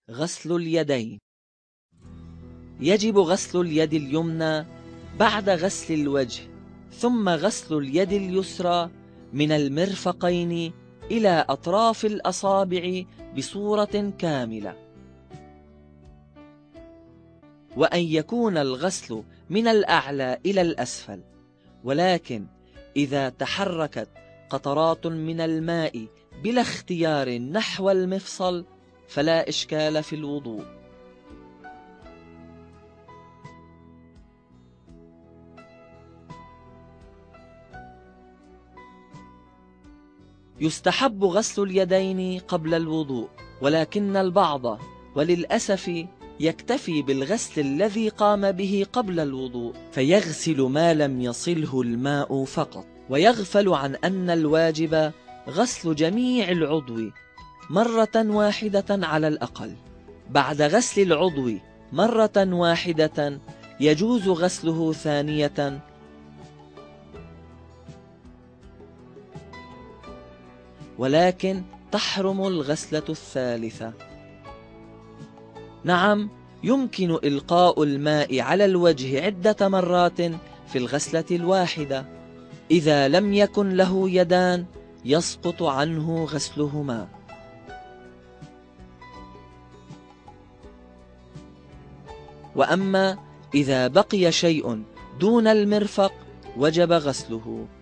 غسل اليدين. يجب غسل اليد اليمنى بعد غسل الوجه، ثم غسل اليد اليسرى من المرفقين إلى أطراف الأصابع بصورة كاملة، وأن يكون الغسل من الأعلى إلى الأسفل. ولكن إذا تحركت قطرات من الماء بلا اختيار نحو المفصل فلا إشكال في الوضوء. يستحب غسل اليدين قبل الوضوء، ولكن البعض وللأسف يكتفي بالغسل الذي قام به قبل الوضوء، فيغسل ما لم يصله الماء فقط، ويغفل عن أن الواجب غسل جميع العضو مرة واحدة على الأقل. بعد غسل العضو مرة واحدة يجوز غسله ثانية، ولكن تحرم الغسلة الثالثة. نعم، يمكن إلقاء الماء على الوجه عدة مرات في الغسلة الواحدة. إذا لم يكن له يدان يسقط عنه غسلهما. وأما إذا بقي شيء دون المرفق وجب غسله.